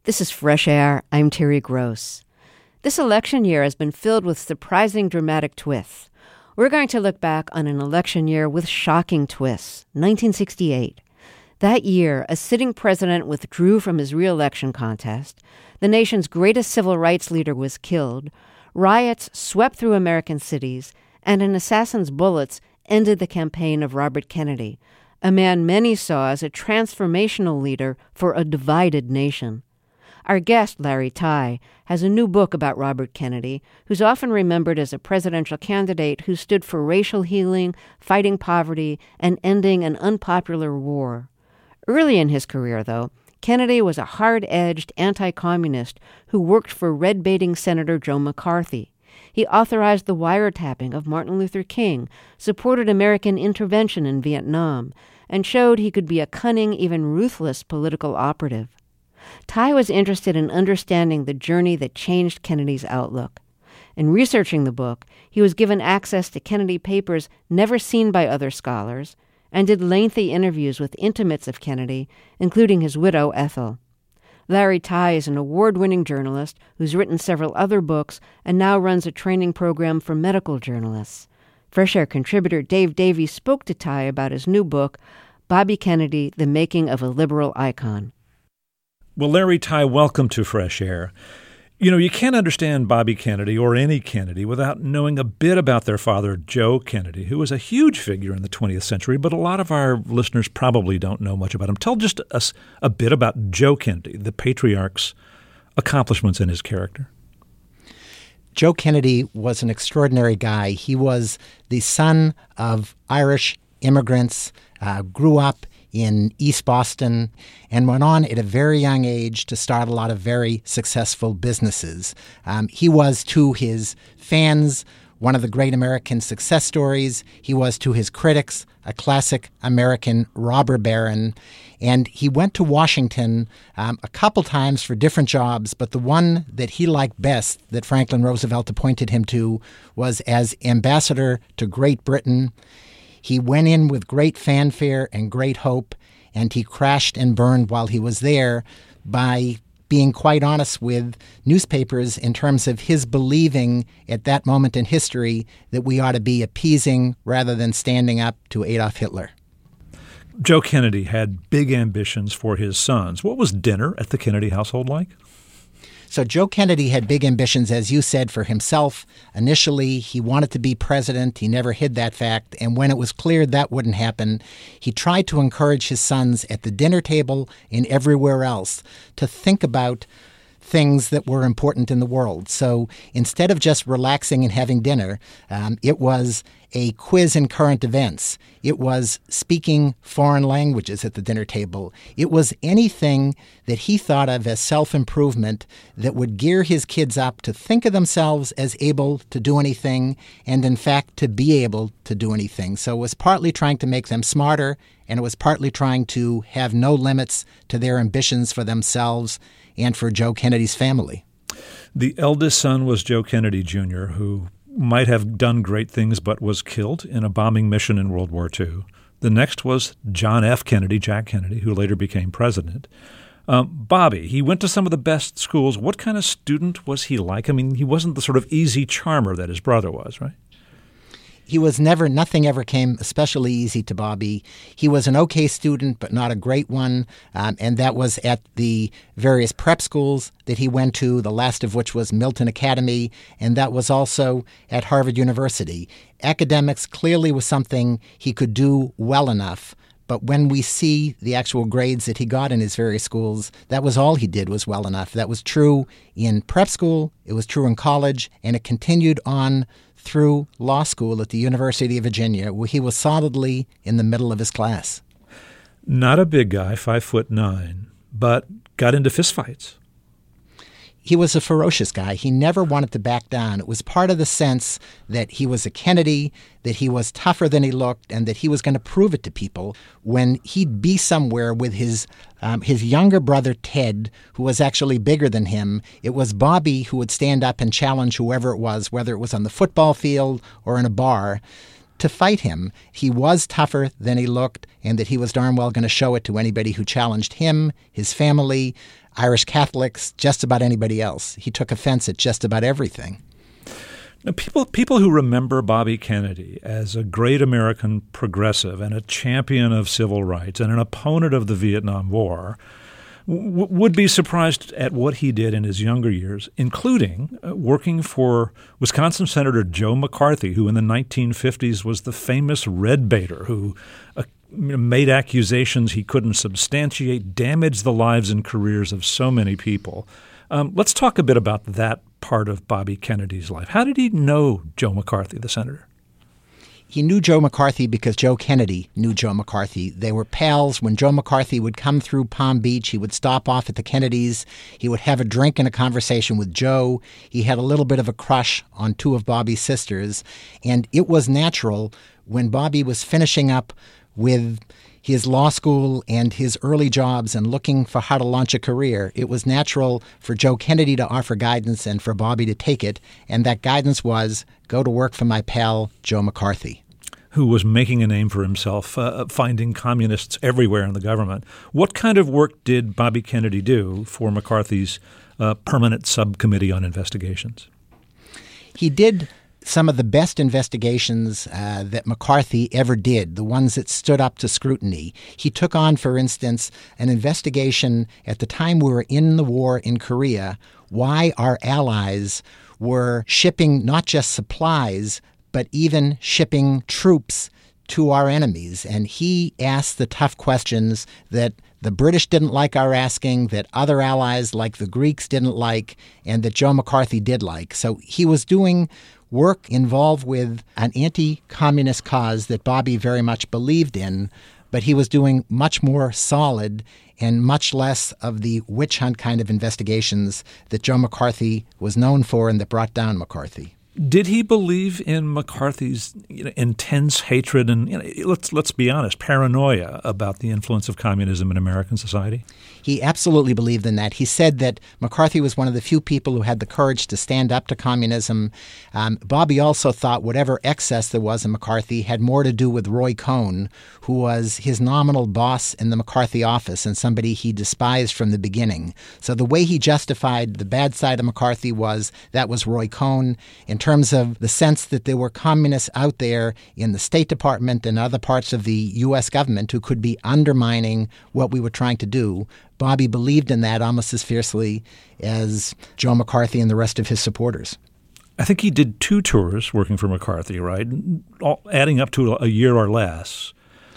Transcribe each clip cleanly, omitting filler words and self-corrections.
This is Fresh Air. I'm Terry Gross. This election year has been filled with surprising dramatic twists. We're going to look back on an election year with shocking twists. 1968. That year, a sitting president withdrew from his re-election contest. The nation's greatest civil rights leader was killed. Riots swept through American cities, and an assassin's bullets ended the campaign of Robert Kennedy, a man many saw as a transformational leader for a divided nation. Our guest, Larry Tye, has a new book about Robert Kennedy, who's often remembered as a presidential candidate who stood for racial healing, fighting poverty, and ending an unpopular war. Early in his career, though, Kennedy was a hard-edged anti-communist who worked for red-baiting Senator Joe McCarthy. He authorized the wiretapping of Martin Luther King, supported American intervention in Vietnam, and showed he could be a cunning, even ruthless political operative. Tye was interested in understanding the journey that changed Kennedy's outlook. In researching the book, he was given access to Kennedy papers never seen by other scholars, and did lengthy interviews with intimates of Kennedy, including his widow, Ethel. Larry Tye is an award-winning journalist who's written several other books and now runs a training program for medical journalists. Fresh Air contributor Dave Davies spoke to Tye about his new book, Bobby Kennedy, The Making of a Liberal Icon. Well, Larry Tye, welcome to Fresh Air. You know, you can't understand Bobby Kennedy or any Kennedy without knowing a bit about their father, Joe Kennedy, who was a huge figure in the 20th century, but a lot of our listeners probably don't know much about him. Tell just us a bit about Joe Kennedy, the patriarch's accomplishments in his character. Joe Kennedy was an extraordinary guy. He was the son of Irish immigrants, grew up in East Boston, and went on at a very young age to start a lot of very successful businesses. He was to his fans one of the great American success stories. He was to his critics a classic American robber baron. And he went to Washington a couple times for different jobs, but the one that he liked best that Franklin Roosevelt appointed him to was as ambassador to Great Britain. He went in with great fanfare and great hope, and he crashed and burned while he was there by being quite honest with newspapers in terms of his believing at that moment in history that we ought to be appeasing rather than standing up to Adolf Hitler. Joe Kennedy had big ambitions for his sons. What was dinner at the Kennedy household like? So Joe Kennedy had big ambitions, as you said, for himself. Initially, he wanted to be president. He never hid that fact. And when it was clear that wouldn't happen, he tried to encourage his sons at the dinner table and everywhere else to think about things that were important in the world. So instead of just relaxing and having dinner, it was a quiz in current events. It was speaking foreign languages at the dinner table. It was anything that he thought of as self-improvement that would gear his kids up to think of themselves as able to do anything and, in fact, to be able to do anything. So it was partly trying to make them smarter, and it was partly trying to have no limits to their ambitions for themselves and for Joe Kennedy's family. The eldest son was Joe Kennedy, Jr., who might have done great things but was killed in a bombing mission in World War II. The next was John F. Kennedy, Jack Kennedy, who later became president. Bobby, he went to some of the best schools. What kind of student was he like? I mean, he wasn't the sort of easy charmer that his brother was, right? He was nothing ever came especially easy to Bobby. He was an okay student, but not a great one. And that was at the various prep schools that he went to, the last of which was Milton Academy. And that was also at Harvard University. Academics clearly was something he could do well enough. But when we see the actual grades that he got in his various schools, that was all he did was well enough. That was true in prep school, it was true in college, and it continued on through law school at the University of Virginia, where he was solidly in the middle of his class. Not a big guy, 5'9", but got into fistfights. He was a ferocious guy. He never wanted to back down. It was part of the sense that he was a Kennedy, that he was tougher than he looked, and that he was going to prove it to people. When he'd be somewhere with his younger brother, Ted, who was actually bigger than him, it was Bobby who would stand up and challenge whoever it was, whether it was on the football field or in a bar, to fight him. He was tougher than he looked, and that he was darn well going to show it to anybody who challenged him, his family. Irish Catholics, just about anybody else. He took offense at just about everything. Now, people who remember Bobby Kennedy as a great American progressive and a champion of civil rights and an opponent of the Vietnam War would be surprised at what he did in his younger years, including working for Wisconsin Senator Joe McCarthy, who in the 1950s was the famous red baiter who made accusations he couldn't substantiate, damaged the lives and careers of so many people. Let's talk a bit about that part of Bobby Kennedy's life. How did he know Joe McCarthy, the senator? He knew Joe McCarthy because Joe Kennedy knew Joe McCarthy. They were pals. When Joe McCarthy would come through Palm Beach, he would stop off at the Kennedys. He would have a drink and a conversation with Joe. He had a little bit of a crush on two of Bobby's sisters. And it was natural when Bobby was finishing up with his law school and his early jobs and looking for how to launch a career, it was natural for Joe Kennedy to offer guidance and for Bobby to take it. And that guidance was, go to work for my pal, Joe McCarthy, who was making a name for himself, finding communists everywhere in the government. What kind of work did Bobby Kennedy do for McCarthy's permanent subcommittee on investigations? He did some of the best investigations that McCarthy ever did, the ones that stood up to scrutiny. He took on, for instance, an investigation at the time we were in the war in Korea, why our allies were shipping not just supplies, but even shipping troops to our enemies. And he asked the tough questions that the British didn't like our asking, that other allies like the Greeks didn't like, and that Joe McCarthy did like. So he was doing work involved with an anti-communist cause that Bobby very much believed in, but he was doing much more solid and much less of the witch hunt kind of investigations that Joe McCarthy was known for and that brought down McCarthy. Did he believe in McCarthy's intense hatred and, let's be honest, paranoia about the influence of communism in American society? He absolutely believed in that. He said that McCarthy was one of the few people who had the courage to stand up to communism. Bobby also thought whatever excess there was in McCarthy had more to do with Roy Cohn, who was his nominal boss in the McCarthy office and somebody he despised from the beginning. So the way he justified the bad side of McCarthy was that was Roy Cohn. In terms of the sense that there were communists out there in the State Department and other parts of the U.S. government who could be undermining what we were trying to do, Bobby believed in that almost as fiercely as Joe McCarthy and the rest of his supporters. I think he did 2 tours working for McCarthy, right? Adding up to a year or less.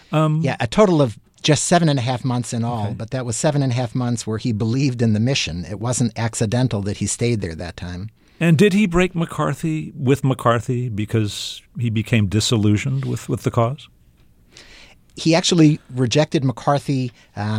A total of just 7.5 months in all, okay. But that was 7.5 months where he believed in the mission. It wasn't accidental that he stayed there that time. And did he break McCarthy with McCarthy because he became disillusioned with the cause? He actually rejected McCarthy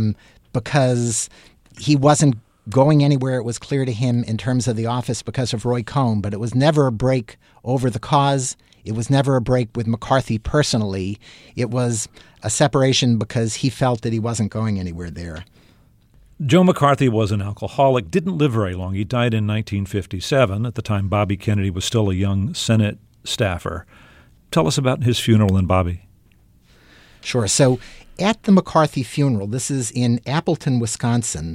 because he wasn't going anywhere. It was clear to him in terms of the office because of Roy Cohn, but it was never a break over the cause. It was never a break with McCarthy personally. It was a separation because he felt that he wasn't going anywhere there. Joe McCarthy was an alcoholic, didn't live very long. He died in 1957. At the time, Bobby Kennedy was still a young Senate staffer. Tell us about his funeral and Bobby. Sure. So at the McCarthy funeral, this is in Appleton, Wisconsin,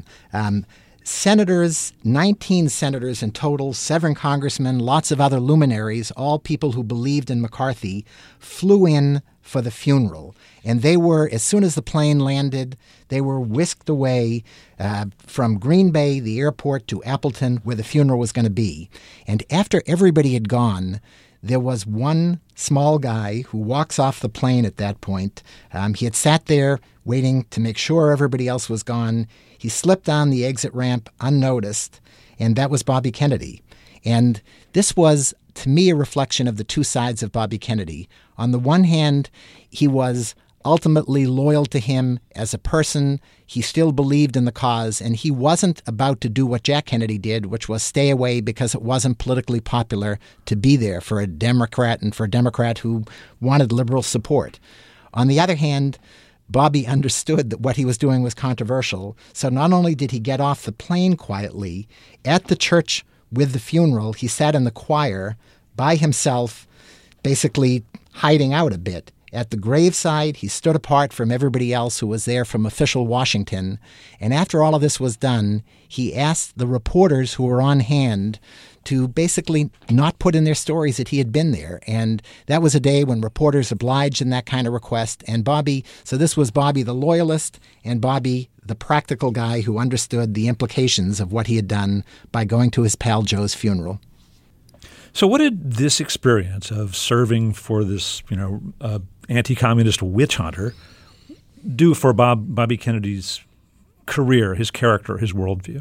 19 senators in total, 7 congressmen, lots of other luminaries, all people who believed in McCarthy, flew in for the funeral. And they were, as soon as the plane landed, they were whisked away from Green Bay, the airport, to Appleton, where the funeral was going to be. And after everybody had gone, there was one small guy who walks off the plane at that point. He had sat there waiting to make sure everybody else was gone. He slipped down the exit ramp unnoticed, and that was Bobby Kennedy. And this was, to me, a reflection of the two sides of Bobby Kennedy. On the one hand, he was ultimately loyal to him as a person. He still believed in the cause, and he wasn't about to do what Jack Kennedy did, which was stay away because it wasn't politically popular to be there for a Democrat and for a Democrat who wanted liberal support. On the other hand, Bobby understood that what he was doing was controversial. So not only did he get off the plane quietly, at the church with the funeral, he sat in the choir by himself, basically hiding out a bit. at the graveside. He stood apart from everybody else who was there from official Washington. And after all of this was done, he asked the reporters who were on hand to basically not put in their stories that he had been there. And that was a day when reporters obliged in that kind of request. And so this was Bobby the loyalist and Bobby the practical guy who understood the implications of what he had done by going to his pal Joe's funeral. So what did this experience of serving for this, anti-communist witch hunter do for Bobby Kennedy's career, his character, his worldview?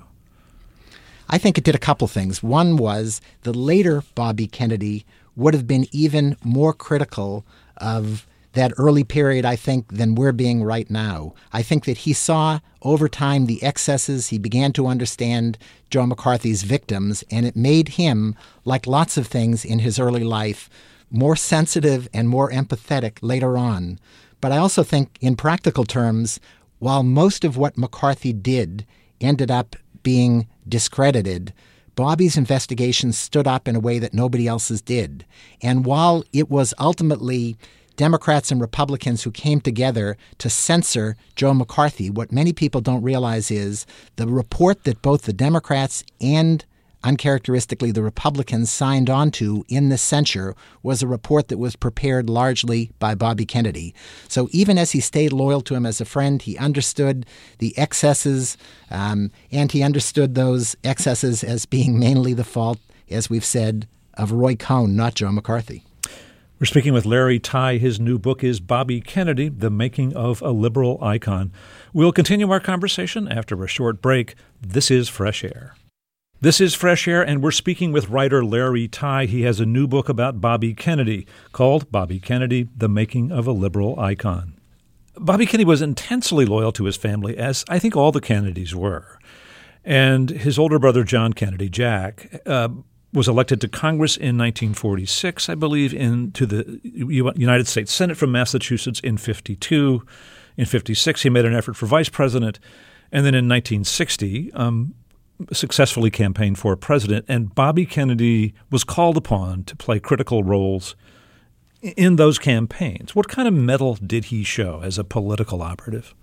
I think it did a couple things. One was the later Bobby Kennedy would have been even more critical of that early period, I think, than we're being right now. I think that he saw over time the excesses. He began to understand Joe McCarthy's victims, and it made him, like lots of things in his early life, more sensitive and more empathetic later on. But I also think in practical terms, while most of what McCarthy did ended up being discredited, Bobby's investigations stood up in a way that nobody else's did. And while it was ultimately Democrats and Republicans who came together to censor Joe McCarthy, what many people don't realize is the report that both the Democrats and uncharacteristically the Republicans signed on to in the censure was a report that was prepared largely by Bobby Kennedy. So even as he stayed loyal to him as a friend, he understood the excesses, and he understood those excesses as being mainly the fault, as we've said, of Roy Cohn, not Joe McCarthy. We're speaking with Larry Tye. His new book is Bobby Kennedy, The Making of a Liberal Icon. We'll continue our conversation after a short break. This is Fresh Air. This is Fresh Air, and we're speaking with writer Larry Tye. He has a new book about Bobby Kennedy called Bobby Kennedy, The Making of a Liberal Icon. Bobby Kennedy was intensely loyal to his family, as I think all the Kennedys were. And his older brother, John Kennedy, Jack, was elected to Congress in 1946, I believe, into the United States Senate from Massachusetts in 52. In 56, he made an effort for vice president. And then in 1960, successfully campaigned for president, and Bobby Kennedy was called upon to play critical roles in those campaigns. What kind of mettle did he show as a political operative?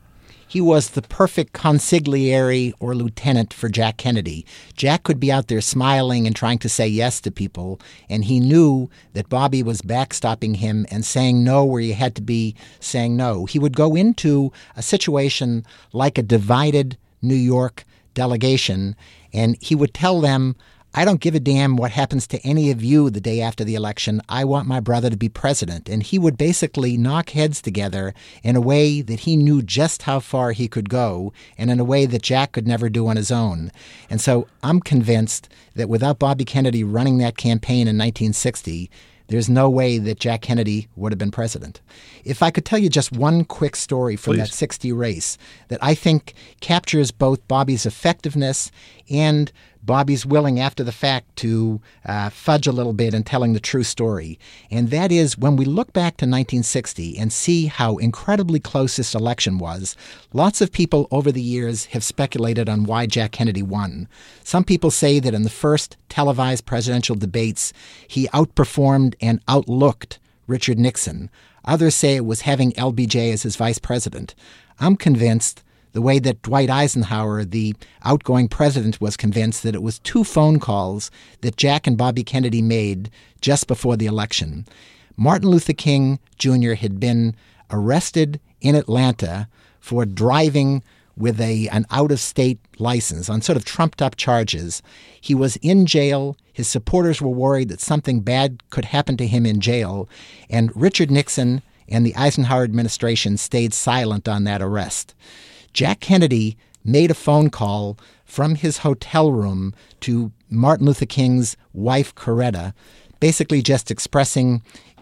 He was the perfect consigliere or lieutenant for Jack Kennedy. Jack could be out there smiling and trying to say yes to people, and he knew that Bobby was backstopping him and saying no where you had to be saying no. He would go into a situation like a divided New York delegation, and he would tell them, I don't give a damn what happens to any of you the day after the election. I want my brother to be president. And he would basically knock heads together in a way that he knew just how far he could go and in a way that Jack could never do on his own. And so I'm convinced that without Bobby Kennedy running that campaign in 1960, there's no way that Jack Kennedy would have been president. If I could tell you just one quick story from Please. That 60 race that I think captures both Bobby's effectiveness and Bobby's willing after the fact to fudge a little bit in telling the true story. And that is when we look back to 1960 and see how incredibly close this election was, lots of people over the years have speculated on why Jack Kennedy won. Some people say that in the first televised presidential debates, he outperformed and outlooked Richard Nixon. Others say it was having LBJ as his vice president. I'm convinced the way that Dwight Eisenhower, the outgoing president, was convinced that it was 2 phone calls that Jack and Bobby Kennedy made just before the election. Martin Luther King Jr. had been arrested in Atlanta for driving with an out-of-state license on sort of trumped-up charges. He was in jail. His supporters were worried that something bad could happen to him in jail, and Richard Nixon and the Eisenhower administration stayed silent on that arrest. Jack Kennedy made a phone call from his hotel room to Martin Luther King's wife, Coretta, basically just expressing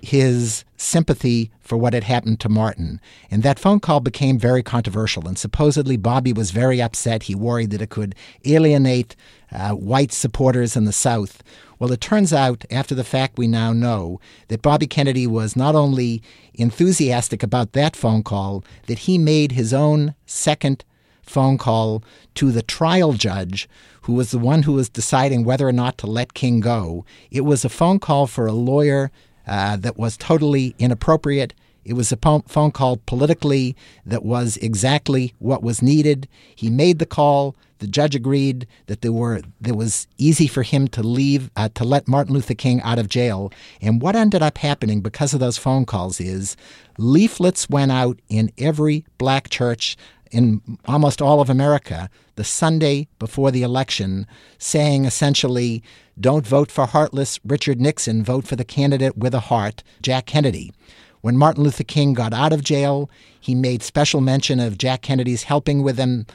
his sympathy for what had happened to Martin. And that phone call became very controversial, and supposedly Bobby was very upset. He worried that it could alienate white supporters in the South. Well, it turns out, after the fact, we now know that Bobby Kennedy was not only enthusiastic about that phone call, that he made his own second phone call to the trial judge, who was the one who was deciding whether or not to let King go. It was a phone call for a lawyer that was totally inappropriate. It was a phone call politically that was exactly what was needed. He made the call. The judge agreed that there was easy for him to leave, to let Martin Luther King out of jail. And what ended up happening because of those phone calls is leaflets went out in every black church in almost all of America the Sunday before the election, saying essentially, don't vote for heartless Richard Nixon, vote for the candidate with a heart, Jack Kennedy. When Martin Luther King got out of jail, he made special mention of Jack Kennedy's helping with him.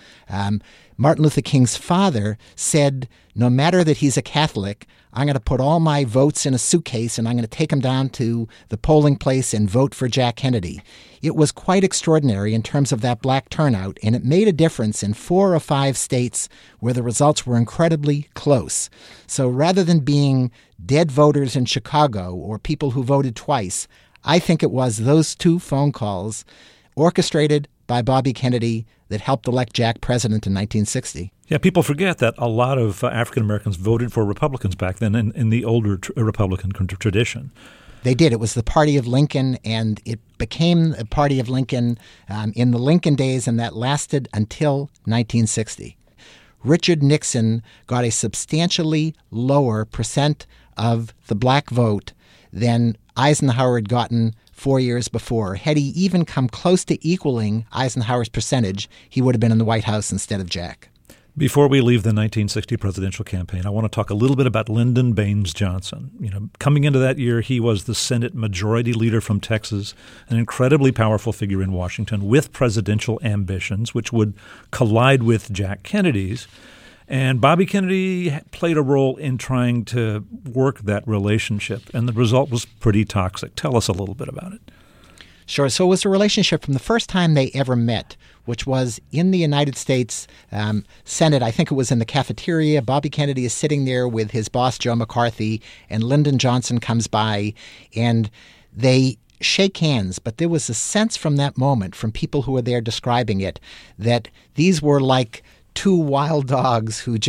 Martin Luther King's father said, no matter that he's a Catholic, I'm going to put all my votes in a suitcase and I'm going to take them down to the polling place and vote for Jack Kennedy. It was quite extraordinary in terms of that black turnout, and it made a difference in 4 or 5 states where the results were incredibly close. So rather than being dead voters in Chicago or people who voted twice, I think it was those 2 phone calls orchestrated by Bobby Kennedy that helped elect Jack president in 1960. Yeah, people forget that a lot of African Americans voted for Republicans back then in the older Republican tradition. They did. It was the party of Lincoln, and it became the party of Lincoln in the Lincoln days, and that lasted until 1960. Richard Nixon got a substantially lower percent of the black vote than Eisenhower had gotten 4 years before. Had he even come close to equaling Eisenhower's percentage, he would have been in the White House instead of Jack. Before we leave the 1960 presidential campaign, I want to talk a little bit about Lyndon Baines Johnson. Coming into that year, he was the Senate Majority Leader from Texas, an incredibly powerful figure in Washington with presidential ambitions, which would collide with Jack Kennedy's. And Bobby Kennedy played a role in trying to work that relationship, and the result was pretty toxic. Tell us a little bit about it. Sure. So it was a relationship from the first time they ever met, which was in the United States Senate. I think it was in the cafeteria. Bobby Kennedy is sitting there with his boss, Joe McCarthy, and Lyndon Johnson comes by, and they shake hands. But there was a sense from that moment, from people who were there describing it, that these were like 2 wild dogs who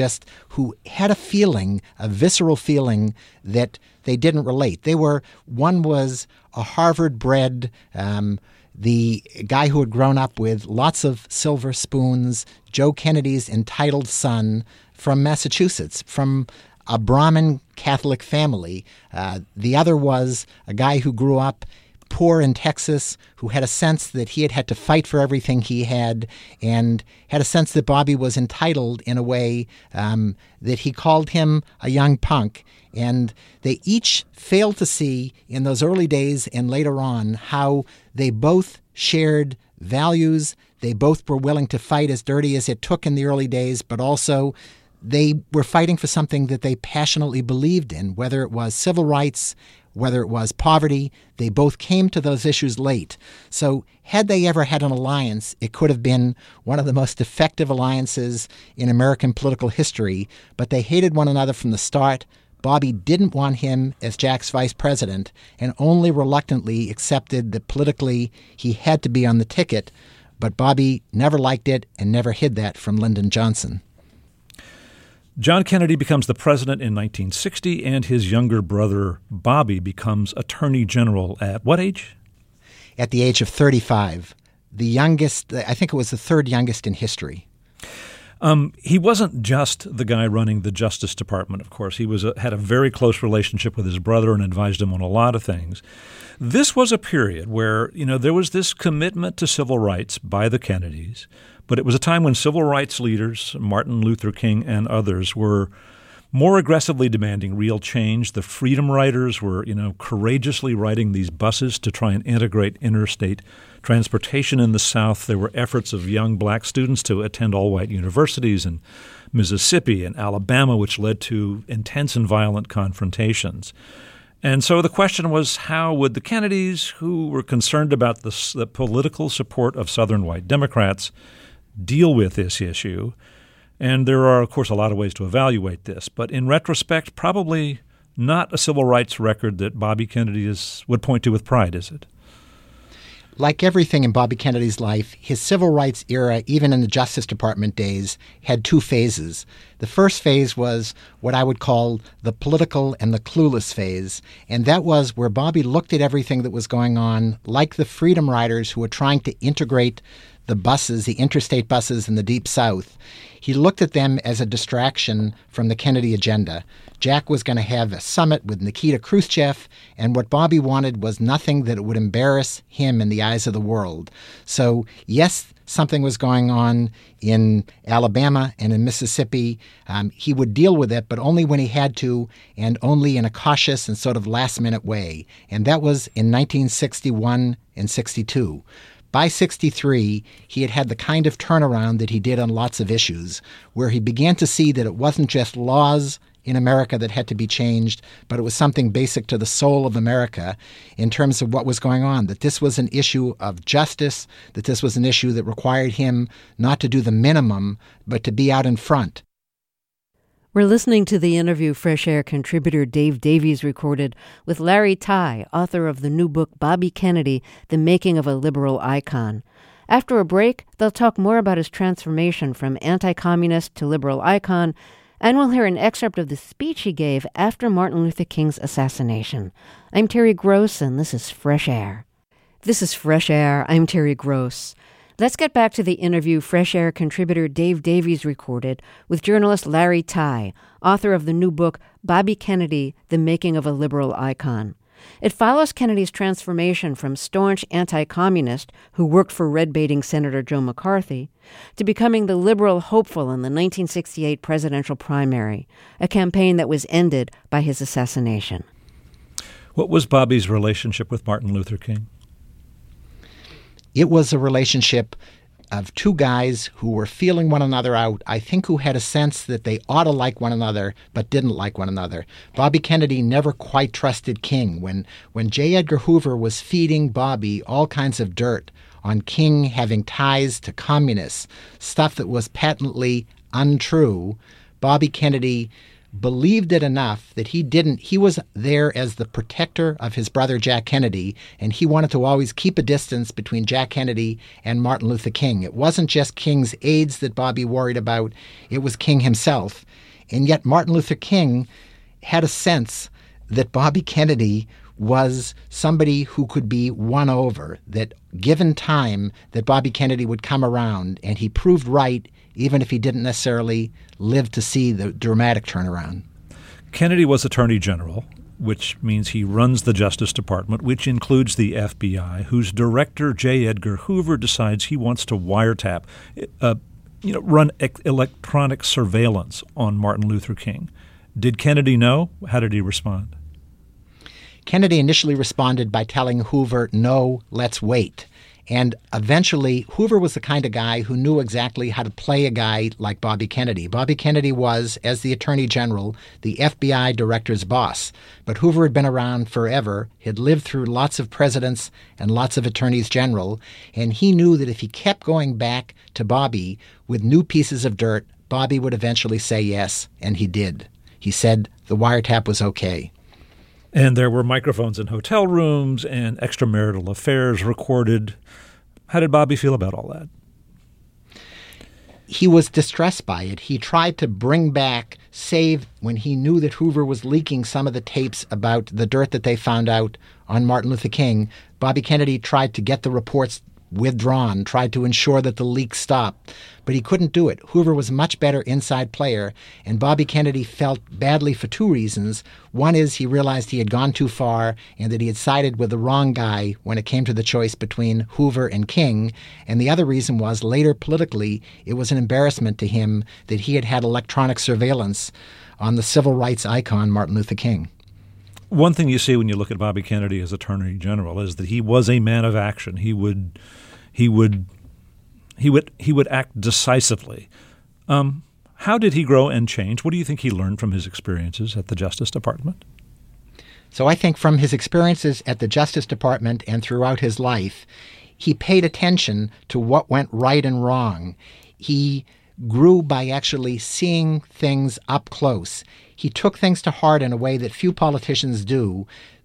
had a feeling, a visceral feeling that they didn't relate. One was a Harvard-bred, the guy who had grown up with lots of silver spoons, Joe Kennedy's entitled son from Massachusetts, from a Brahmin Catholic family. The other was a guy who grew up poor in Texas, who had a sense that he had to fight for everything he had, and had a sense that Bobby was entitled in a way that he called him a young punk. And they each failed to see in those early days and later on how they both shared values. They both were willing to fight as dirty as it took in the early days, but also they were fighting for something that they passionately believed in, whether it was civil rights, whether it was poverty. They both came to those issues late. So had they ever had an alliance, it could have been one of the most effective alliances in American political history, but they hated one another from the start. Bobby didn't want him as Jack's vice president and only reluctantly accepted that politically he had to be on the ticket, but Bobby never liked it and never hid that from Lyndon Johnson. John Kennedy becomes the president in 1960, and his younger brother, Bobby, becomes Attorney General at what age? At the age of 35. The youngest, I think it was the 3rd youngest in history. He wasn't just the guy running the Justice Department, of course. He had a very close relationship with his brother and advised him on a lot of things. This was a period where, there was this commitment to civil rights by the Kennedys, but it was a time when civil rights leaders, Martin Luther King and others, were more aggressively demanding real change. The freedom riders were, courageously riding these buses to try and integrate interstate transportation in the South. There were efforts of young black students to attend all-white universities in Mississippi and Alabama, which led to intense and violent confrontations. And so the question was, how would the Kennedys, who were concerned about the political support of Southern white Democrats, deal with this issue? And there are, of course, a lot of ways to evaluate this. But in retrospect, probably not a civil rights record that Bobby Kennedy would point to with pride, is it? Like everything in Bobby Kennedy's life, his civil rights era, even in the Justice Department days, had two phases. The first phase was what I would call the political and the clueless phase, and that was where Bobby looked at everything that was going on, like the Freedom Riders who were trying to integrate the buses, the interstate buses in the Deep South. He looked at them as a distraction from the Kennedy agenda. Jack was going to have a summit with Nikita Khrushchev, and what Bobby wanted was nothing that would embarrass him in the eyes of the world. So, yes, something was going on in Alabama and in Mississippi. He would deal with it, but only when he had to, and only in a cautious and sort of last-minute way. And that was in 1961 and 62. By 63, he had the kind of turnaround that he did on lots of issues, where he began to see that it wasn't just laws in America that had to be changed, but it was something basic to the soul of America in terms of what was going on, that this was an issue of justice, that this was an issue that required him not to do the minimum, but to be out in front. We're listening to the interview Fresh Air contributor Dave Davies recorded with Larry Tye, author of the new book Bobby Kennedy, The Making of a Liberal Icon. After a break, they'll talk more about his transformation from anti-communist to liberal icon, and we'll hear an excerpt of the speech he gave after Martin Luther King's assassination. I'm Terry Gross, and this is Fresh Air. This is Fresh Air. I'm Terry Gross. Let's get back to the interview Fresh Air contributor Dave Davies recorded with journalist Larry Tye, author of the new book Bobby Kennedy, The Making of a Liberal Icon. It follows Kennedy's transformation from staunch anti-communist who worked for red-baiting Senator Joe McCarthy to becoming the liberal hopeful in the 1968 presidential primary, a campaign that was ended by his assassination. What was Bobby's relationship with Martin Luther King? It was a relationship of two guys who were feeling one another out, I think who had a sense that they ought to like one another but didn't like one another. Bobby Kennedy never quite trusted King. When J. Edgar Hoover was feeding Bobby all kinds of dirt on King having ties to communists, stuff that was patently untrue, Bobby Kennedy believed it enough that he was there as the protector of his brother Jack Kennedy, and he wanted to always keep a distance between Jack Kennedy and Martin Luther King. It wasn't just King's aides that Bobby worried about, it was King himself. And yet Martin Luther King had a sense that Bobby Kennedy was somebody who could be won over, that given time that Bobby Kennedy would come around, and he proved right even if he didn't necessarily live to see the dramatic turnaround. Kennedy was Attorney General, which means he runs the Justice Department, which includes the FBI, whose director, J. Edgar Hoover, decides he wants to wiretap, run electronic surveillance on Martin Luther King. Did Kennedy know? How did he respond? Kennedy initially responded by telling Hoover, "No, let's wait." And eventually, Hoover was the kind of guy who knew exactly how to play a guy like Bobby Kennedy. Bobby Kennedy was, as the Attorney General, the FBI director's boss. But Hoover had been around forever, had lived through lots of presidents and lots of attorneys general, and he knew that if he kept going back to Bobby with new pieces of dirt, Bobby would eventually say yes, and he did. He said the wiretap was okay. And there were microphones in hotel rooms and extramarital affairs recorded. How did Bobby feel about all that? He was distressed by it. He tried to bring back, save when he knew that Hoover was leaking some of the tapes about the dirt that they found out on Martin Luther King. Bobby Kennedy tried to get the reports withdrawn, tried to ensure that the leak stopped, but he couldn't do it. Hoover was a much better inside player, and Bobby Kennedy felt badly for two reasons. One is he realized he had gone too far and that he had sided with the wrong guy when it came to the choice between Hoover and King, and the other reason was later politically it was an embarrassment to him that he had had electronic surveillance on the civil rights icon Martin Luther King. One thing you see when you look at Bobby Kennedy as Attorney General is that he was a man of action. He would act decisively. How did he grow and change? What do you think he learned from his experiences at the Justice Department? So I think from his experiences at the Justice Department and throughout his life, he paid attention to what went right and wrong. He grew by actually seeing things up close. He took things to heart in a way that few politicians do,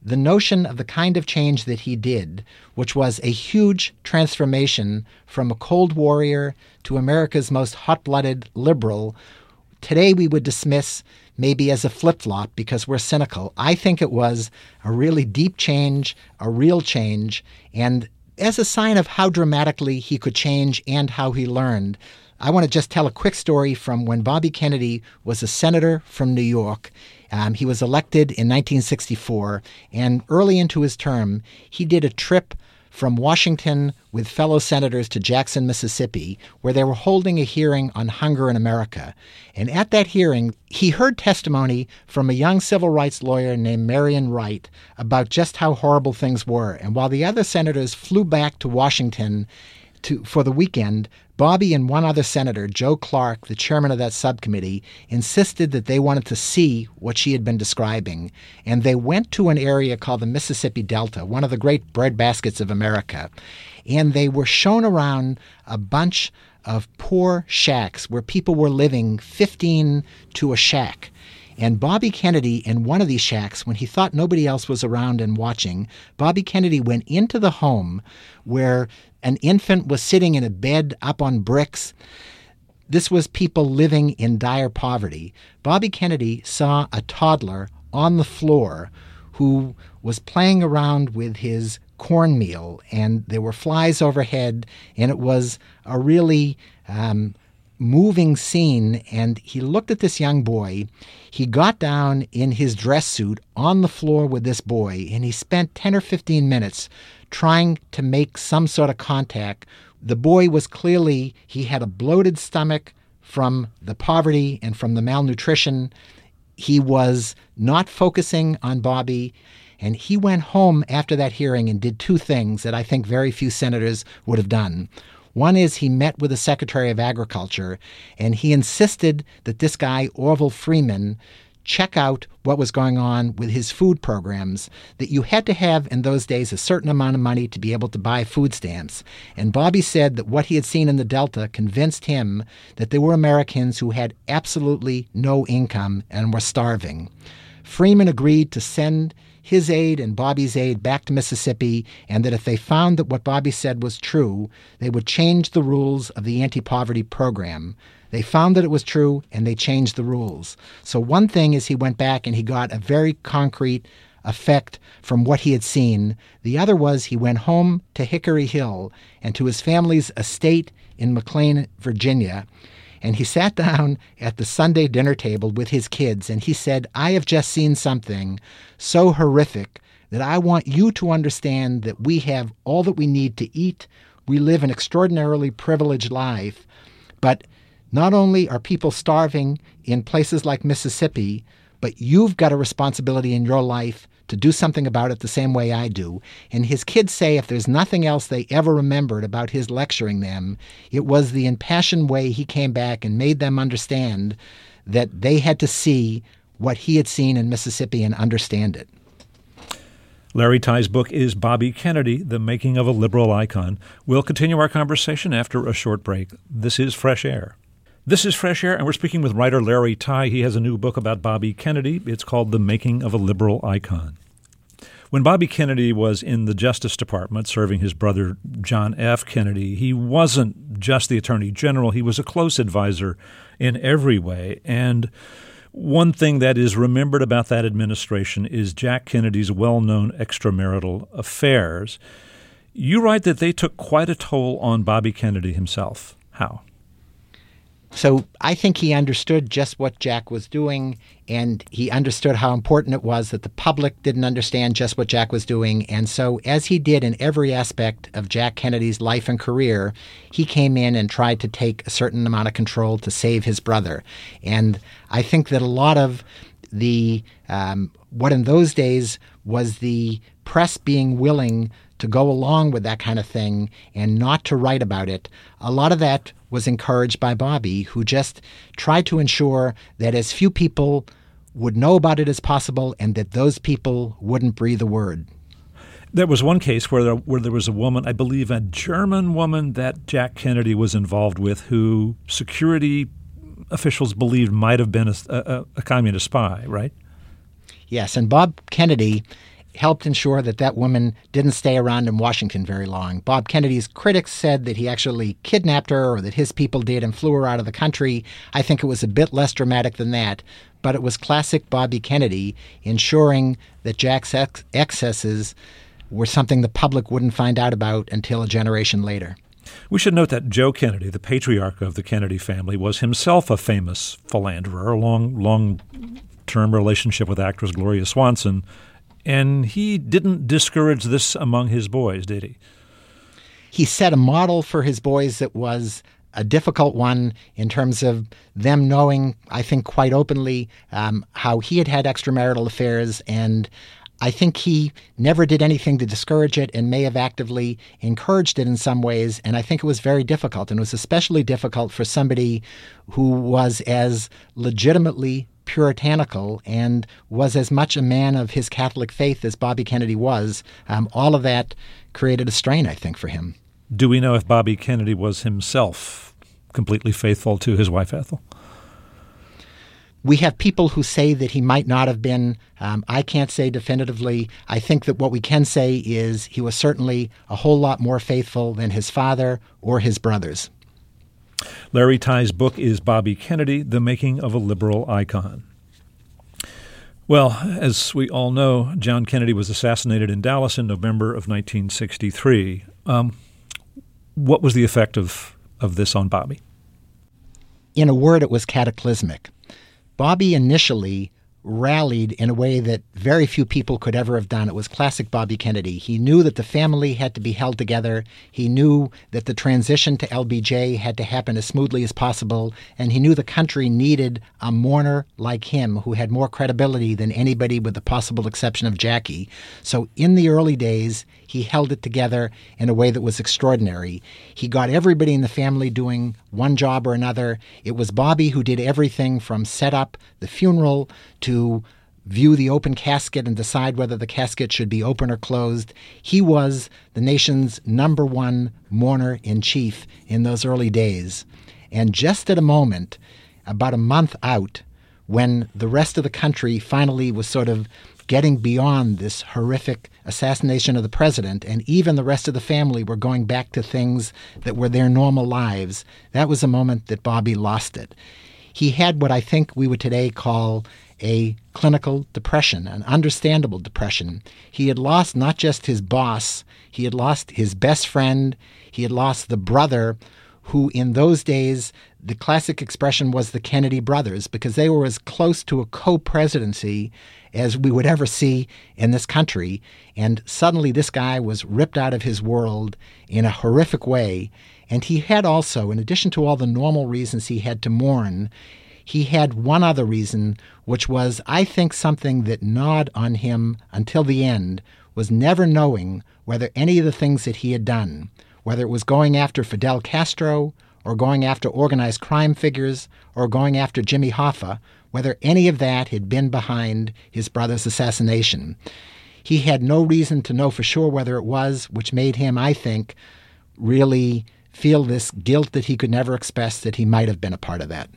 the notion of the kind of change that he did, which was a huge transformation from a cold warrior to America's most hot-blooded liberal, today we would dismiss maybe as a flip-flop because we're cynical. I think it was a really deep change, a real change, and as a sign of how dramatically he could change and how he learned, I want to just tell a quick story from when Bobby Kennedy was a senator from New York. He was elected in 1964, and early into his term, he did a trip from Washington with fellow senators to Jackson, Mississippi, where they were holding a hearing on hunger in America. And at that hearing, he heard testimony from a young civil rights lawyer named Marion Wright about just how horrible things were. And while the other senators flew back to Washington for the weekend, Bobby and one other senator, Joe Clark, the chairman of that subcommittee, insisted that they wanted to see what she had been describing. And they went to an area called the Mississippi Delta, one of the great breadbaskets of America. And they were shown around a bunch of poor shacks where people were living 15 to a shack. And Bobby Kennedy, in one of these shacks, when he thought nobody else was around and watching, Bobby Kennedy went into the home where an infant was sitting in a bed up on bricks. This was people living in dire poverty. Bobby Kennedy saw a toddler on the floor who was playing around with his cornmeal, and there were flies overhead, and it was a really moving scene. And he looked at this young boy. He got down in his dress suit on the floor with this boy, and he spent 10 or 15 minutes trying to make some sort of contact. The boy was clearly, he had a bloated stomach from the poverty and from the malnutrition. He was not focusing on Bobby. And he went home after that hearing and did two things that I think very few senators would have done. One is he met with the Secretary of Agriculture, and he insisted that this guy, Orville Freeman, check out what was going on with his food programs, that you had to have in those days a certain amount of money to be able to buy food stamps. And Bobby said that what he had seen in the Delta convinced him that there were Americans who had absolutely no income and were starving. Freeman agreed to send his aid and Bobby's aid back to Mississippi, and that if they found that what Bobby said was true, they would change the rules of the anti-poverty program. They found that it was true, and they changed the rules. So one thing is he went back and he got a very concrete effect from what he had seen. The other was he went home to Hickory Hill and to his family's estate in McLean, Virginia, and he sat down at the Sunday dinner table with his kids, and he said, I have just seen something so horrific that I want you to understand that we have all that we need to eat. We live an extraordinarily privileged life, but not only are people starving in places like Mississippi, but you've got a responsibility in your life to do something about it the same way I do. And his kids say if there's nothing else they ever remembered about his lecturing them, it was the impassioned way he came back and made them understand that they had to see what he had seen in Mississippi and understand it. Larry Tye's book is Bobby Kennedy, The Making of a Liberal Icon. We'll continue our conversation after a short break. This is Fresh Air. This is Fresh Air, and we're speaking with writer Larry Tye. He has a new book about Bobby Kennedy. It's called The Making of a Liberal Icon. When Bobby Kennedy was in the Justice Department serving his brother John F. Kennedy, he wasn't just the Attorney General. He was a close advisor in every way. And one thing that is remembered about that administration is Jack Kennedy's well-known extramarital affairs. You write that they took quite a toll on Bobby Kennedy himself. How? So I think he understood just what Jack was doing, and he understood how important it was that the public didn't understand just what Jack was doing. And so as he did in every aspect of Jack Kennedy's life and career, he came in and tried to take a certain amount of control to save his brother. And I think that a lot of the what in those days was the press being willing to go along with that kind of thing and not to write about it, a lot of that was encouraged by Bobby, who just tried to ensure that as few people would know about it as possible and that those people wouldn't breathe a word. There was one case where there was a woman, I believe a German woman, that Jack Kennedy was involved with, who security officials believed might have been a communist spy, right? Yes, and Bob Kennedy, helped ensure that that woman didn't stay around in Washington very long. Bob Kennedy's critics said that he actually kidnapped her, or that his people did, and flew her out of the country. I think it was a bit less dramatic than that, but it was classic Bobby Kennedy, ensuring that Jack's excesses were something the public wouldn't find out about until a generation later. We should note that Joe Kennedy, the patriarch of the Kennedy family, was himself a famous philanderer, a long-term relationship with actress Gloria Swanson, and he didn't discourage this among his boys, did he? He set a model for his boys that was a difficult one in terms of them knowing, I think quite openly, how he had extramarital affairs, and I think he never did anything to discourage it and may have actively encouraged it in some ways, and I think it was very difficult, and it was especially difficult for somebody who was as legitimately puritanical and was as much a man of his Catholic faith as Bobby Kennedy was. All of that created a strain, I think, for him. Do we know if Bobby Kennedy was himself completely faithful to his wife, Ethel? We have people who say that he might not have been. I can't say definitively. I think that what we can say is he was certainly a whole lot more faithful than his father or his brothers. Larry Tye's book is Bobby Kennedy, The Making of a Liberal Icon. Well, as we all know, John Kennedy was assassinated in Dallas in November of 1963. What was the effect of this on Bobby? In a word, it was cataclysmic. Bobby initially rallied in a way that very few people could ever have done. It was classic Bobby Kennedy. He knew that the family had to be held together. He knew that the transition to LBJ had to happen as smoothly as possible. And he knew the country needed a mourner like him who had more credibility than anybody with the possible exception of Jackie. So in the early days, he held it together in a way that was extraordinary. He got everybody in the family doing one job or another. It was Bobby who did everything from set up the funeral to view the open casket and decide whether the casket should be open or closed. He was the nation's number one mourner-in-chief in those early days. And just at a moment, about a month out, when the rest of the country finally was sort of getting beyond this horrific assassination of the president, and even the rest of the family were going back to things that were their normal lives, that was a moment that Bobby lost it. He had what I think we would today call a clinical depression, an understandable depression. He had lost not just his boss, he had lost his best friend, he had lost the brother who in those days, the classic expression was the Kennedy brothers, because they were as close to a co-presidency as we would ever see in this country. And suddenly this guy was ripped out of his world in a horrific way. And he had also, in addition to all the normal reasons he had to mourn, he had one other reason, which was, I think, something that gnawed on him until the end, was never knowing whether any of the things that he had done, whether it was going after Fidel Castro or going after organized crime figures or going after Jimmy Hoffa, whether any of that had been behind his brother's assassination. He had no reason to know for sure whether it was, which made him, I think, really feel this guilt that he could never express that he might have been a part of that.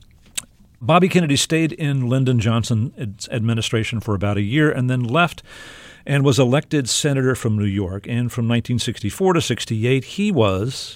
Bobby Kennedy stayed in Lyndon Johnson's administration for about a year and then left and was elected senator from New York. And from 1964 to 68, he was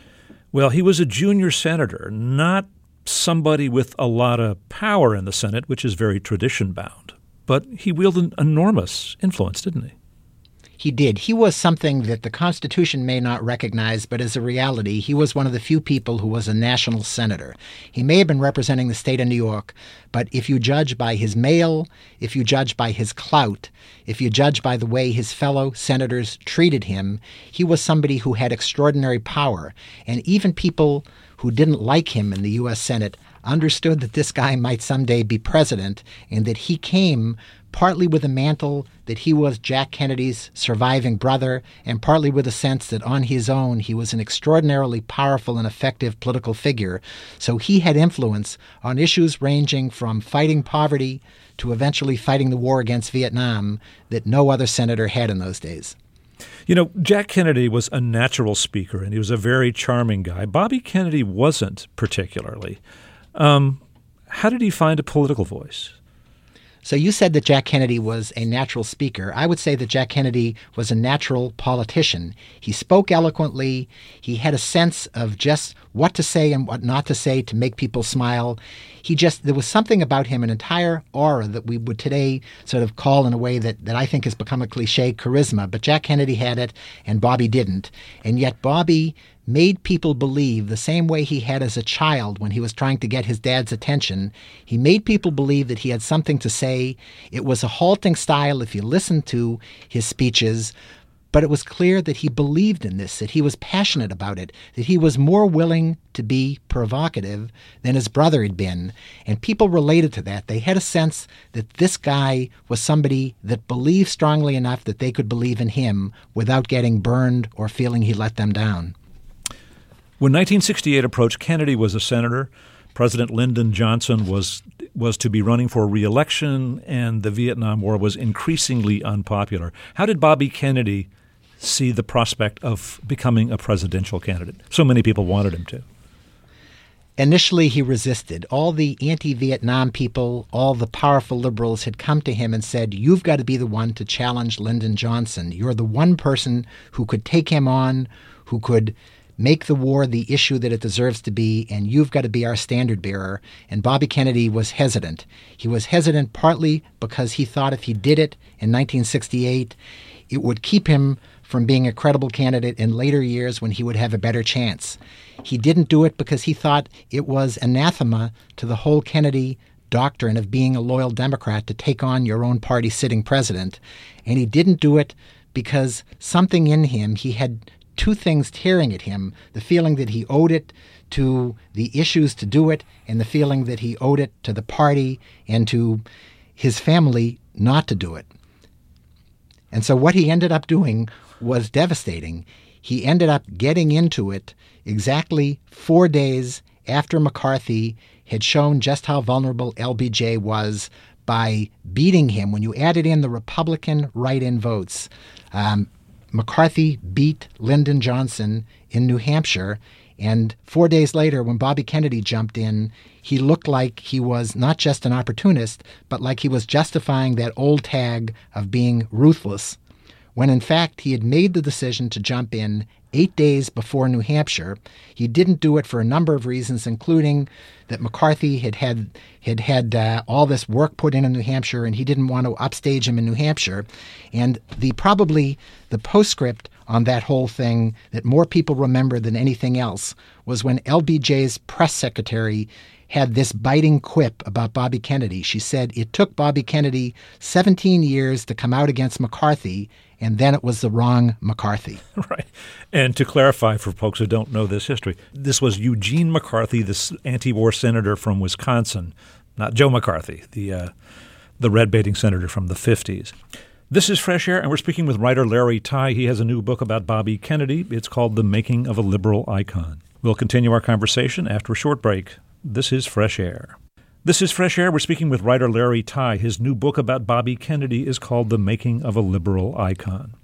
a junior senator, not somebody with a lot of power in the Senate, which is very tradition-bound. But he wielded enormous influence, didn't he? He did. He was something that the Constitution may not recognize, but as a reality, he was one of the few people who was a national senator. He may have been representing the state of New York, but if you judge by his mail, if you judge by his clout, if you judge by the way his fellow senators treated him, he was somebody who had extraordinary power. And even people who didn't like him in the U.S. Senate understood that this guy might someday be president, and that he came partly with a mantle that he was Jack Kennedy's surviving brother, and partly with a sense that on his own he was an extraordinarily powerful and effective political figure. So he had influence on issues ranging from fighting poverty to eventually fighting the war against Vietnam that no other senator had in those days. You know, Jack Kennedy was a natural speaker, and he was a very charming guy. Bobby Kennedy wasn't particularly. How did he find a political voice? So you said that Jack Kennedy was a natural speaker. I would say that Jack Kennedy was a natural politician. He spoke eloquently. He had a sense of just what to say and what not to say to make people smile. There was something about him, an entire aura that we would today sort of call in a way that I think has become a cliche, charisma. But Jack Kennedy had it and Bobby didn't. And yet Bobby made people believe the same way he had as a child when he was trying to get his dad's attention. He made people believe that he had something to say. It was a halting style if you listened to his speeches, but it was clear that he believed in this, that he was passionate about it, that he was more willing to be provocative than his brother had been. And people related to that. They had a sense that this guy was somebody that believed strongly enough that they could believe in him without getting burned or feeling he let them down. When 1968 approached, Kennedy was a senator. President Lyndon Johnson was to be running for re-election, and the Vietnam War was increasingly unpopular. How did Bobby Kennedy see the prospect of becoming a presidential candidate? So many people wanted him to. Initially, he resisted. All the anti-Vietnam people, all the powerful liberals had come to him and said, "You've got to be the one to challenge Lyndon Johnson. You're the one person who could take him on, who could make the war the issue that it deserves to be, and you've got to be our standard bearer." And Bobby Kennedy was hesitant. He was hesitant partly because he thought if he did it in 1968, it would keep him from being a credible candidate in later years when he would have a better chance. He didn't do it because he thought it was anathema to the whole Kennedy doctrine of being a loyal Democrat to take on your own party sitting president. And he didn't do it because something in him, he had two things tearing at him: the feeling that he owed it to the issues to do it, and the feeling that he owed it to the party and to his family not to do it. And so what he ended up doing was devastating. He ended up getting into it exactly 4 days after McCarthy had shown just how vulnerable LBJ was by beating him. When you added in the Republican write-in votes, McCarthy beat Lyndon Johnson in New Hampshire, and 4 days later, when Bobby Kennedy jumped in, he looked like he was not just an opportunist, but like he was justifying that old tag of being ruthless, when in fact he had made the decision to jump in 8 days before New Hampshire. He didn't do it for a number of reasons, including that McCarthy had all this work put in New Hampshire, and he didn't want to upstage him in New Hampshire. And probably the postscript on that whole thing that more people remember than anything else was when LBJ's press secretary had this biting quip about Bobby Kennedy. She said it took Bobby Kennedy 17 years to come out against McCarthy, and then it was the wrong McCarthy. Right. And to clarify for folks who don't know this history, this was Eugene McCarthy, this anti-war senator from Wisconsin, not Joe McCarthy, the red-baiting senator from the 50s. This is Fresh Air, and we're speaking with writer Larry Tye. He has a new book about Bobby Kennedy. It's called The Making of a Liberal Icon. We'll continue our conversation after a short break. This is Fresh Air. This is Fresh Air. We're speaking with writer Larry Tye. His new book about Bobby Kennedy is called The Making of a Liberal Icon.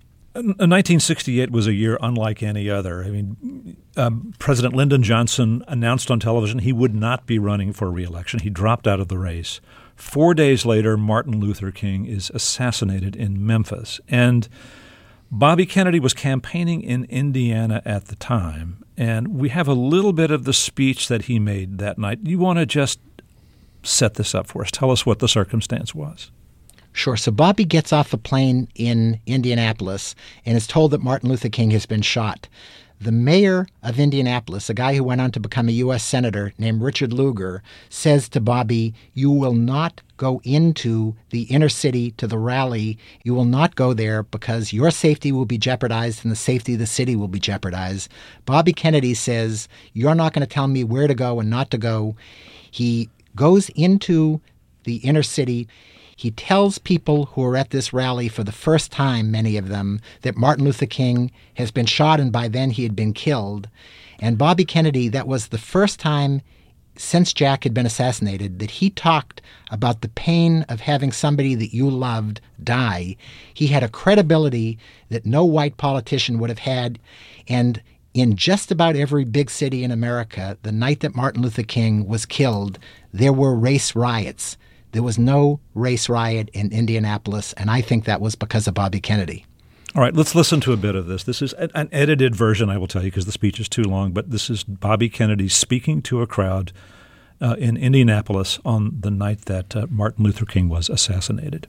1968 was a year unlike any other. I mean, President Lyndon Johnson announced on television he would not be running for re-election. He dropped out of the race. 4 days later, Martin Luther King is assassinated in Memphis. And Bobby Kennedy was campaigning in Indiana at the time. And we have a little bit of the speech that he made that night. You want to just set this up for us? Tell us what the circumstance was. Sure. So Bobby gets off a plane in Indianapolis and is told that Martin Luther King has been shot. The mayor of Indianapolis, a guy who went on to become a U.S. senator named Richard Lugar, says to Bobby, "You will not go into the inner city to the rally. You will not go there because your safety will be jeopardized and the safety of the city will be jeopardized." Bobby Kennedy says, "You're not going to tell me where to go and not to go." He goes into the inner city. He tells people who are at this rally for the first time, many of them, that Martin Luther King has been shot and by then he had been killed. And Bobby Kennedy, that was the first time since Jack had been assassinated that he talked about the pain of having somebody that you loved die. He had a credibility that no white politician would have had. And in just about every big city in America, the night that Martin Luther King was killed, there were race riots. there was no race riot in Indianapolis, and I think that was because of Bobby Kennedy. All right, let's listen to a bit of this. This is an edited version, I will tell you, because the speech is too long, but this is Bobby Kennedy speaking to a crowd in Indianapolis on the night that Martin Luther King was assassinated.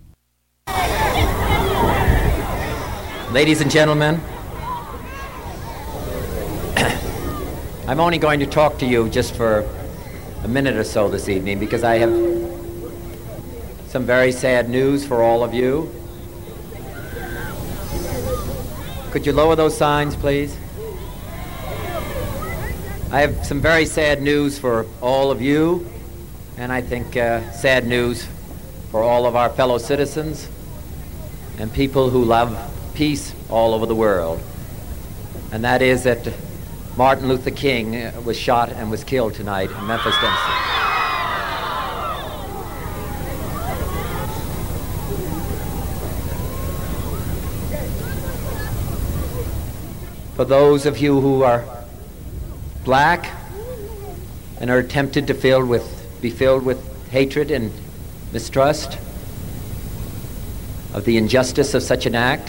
Ladies and gentlemen, I'm only going to talk to you just for a minute or so this evening because I have some very sad news for all of you. Could you lower those signs, please? I have some very sad news for all of you, and I think sad news for all of our fellow citizens and people who love peace all over the world. And that is that Martin Luther King was shot and was killed tonight in Memphis, Tennessee. For those of you who are black and are tempted to be filled with hatred and mistrust of the injustice of such an act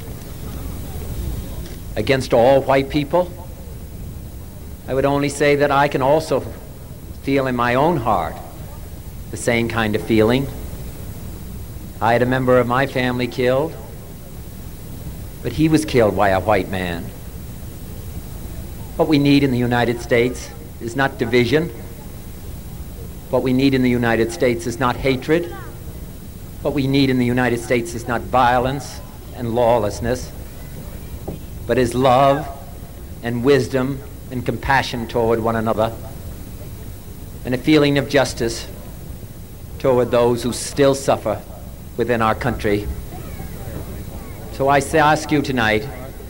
against all white people, I would only say that I can also feel in my own heart the same kind of feeling. I had a member of my family killed, but he was killed by a white man. What we need in the United States is not division. What we need in the United States is not hatred. What we need in the United States is not violence and lawlessness, but is love and wisdom and compassion toward one another, and a feeling of justice toward those who still suffer within our country. So I ask you tonight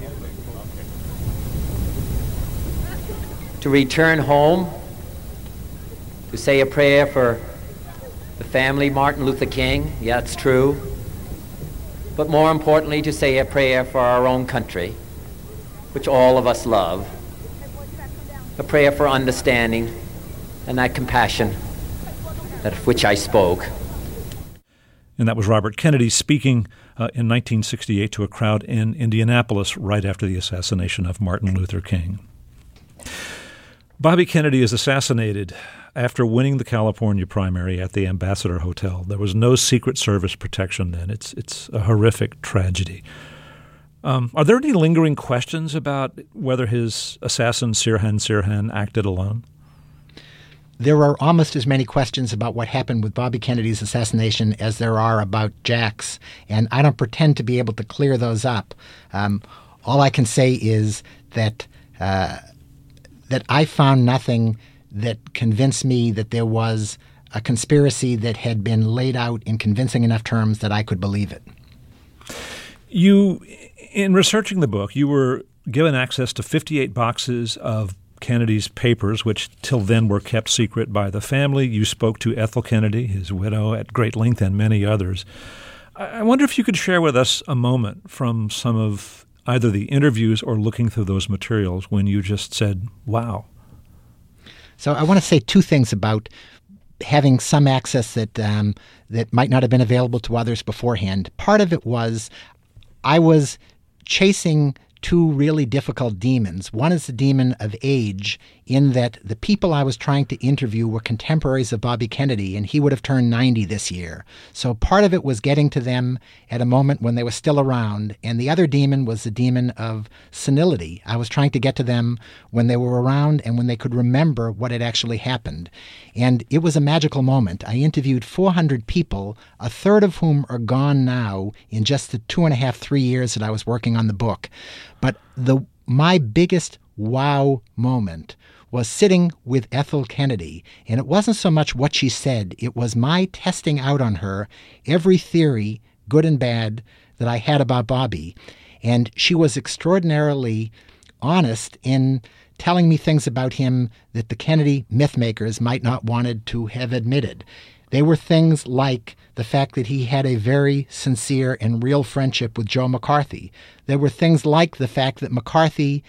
to return home, to say a prayer for the family Martin Luther King, yeah, it's true, but more importantly to say a prayer for our own country, which all of us love, a prayer for understanding and that compassion of which I spoke. And that was Robert Kennedy speaking in 1968 to a crowd in Indianapolis right after the assassination of Martin Luther King. Bobby Kennedy is assassinated after winning the California primary at the Ambassador Hotel. There was no Secret Service protection then. It's a horrific tragedy. Are there any lingering questions about whether his assassin, Sirhan Sirhan, acted alone? There are almost as many questions about what happened with Bobby Kennedy's assassination as there are about Jack's, and I don't pretend to be able to clear those up. All I can say is that I found nothing that convinced me that there was a conspiracy that had been laid out in convincing enough terms that I could believe it. You, in researching the book, you were given access to 58 boxes of Kennedy's papers, which till then were kept secret by the family. You spoke to Ethel Kennedy, his widow, at great length, and many others. I wonder if you could share with us a moment from some of either the interviews or looking through those materials when you just said, wow. So I want to say two things about having some access that might not have been available to others beforehand. Part of it was I was chasing two really difficult demons. One is the demon of age, in that the people I was trying to interview were contemporaries of Bobby Kennedy, and he would have turned 90 this year. So part of it was getting to them at a moment when they were still around, and the other demon was the demon of senility. I was trying to get to them when they were around and when they could remember what had actually happened. And it was a magical moment. I interviewed 400 people, a third of whom are gone now in just the 2.5, 3 years that I was working on the book. But my biggest wow moment was sitting with Ethel Kennedy, and it wasn't so much what she said, it was my testing out on her every theory, good and bad, that I had about Bobby. And she was extraordinarily honest in telling me things about him that the Kennedy mythmakers might not wanted to have admitted. They were things like the fact that he had a very sincere and real friendship with Joe McCarthy. There were things like the fact that McCarthy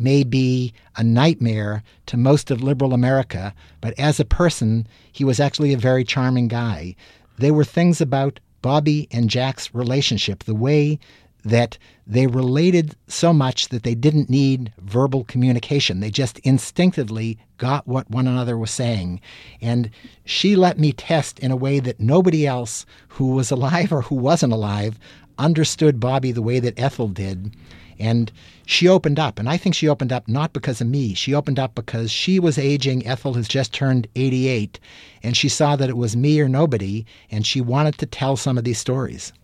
may be a nightmare to most of liberal America, but as a person, he was actually a very charming guy. There were things about Bobby and Jack's relationship, the way that they related so much that they didn't need verbal communication. They just instinctively got what one another was saying. And she let me test in a way that nobody else who was alive or who wasn't alive understood Bobby the way that Ethel did. And she opened up. And I think she opened up not because of me. She opened up because she was aging. Ethel has just turned 88. And she saw that it was me or nobody. And she wanted to tell some of these stories.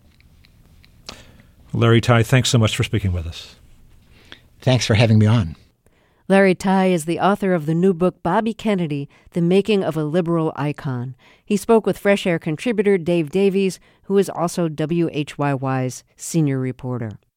Larry Tye, thanks so much for speaking with us. Thanks for having me on. Larry Tye is the author of the new book, Bobby Kennedy, The Making of a Liberal Icon. He spoke with Fresh Air contributor Dave Davies, who is also WHYY's senior reporter.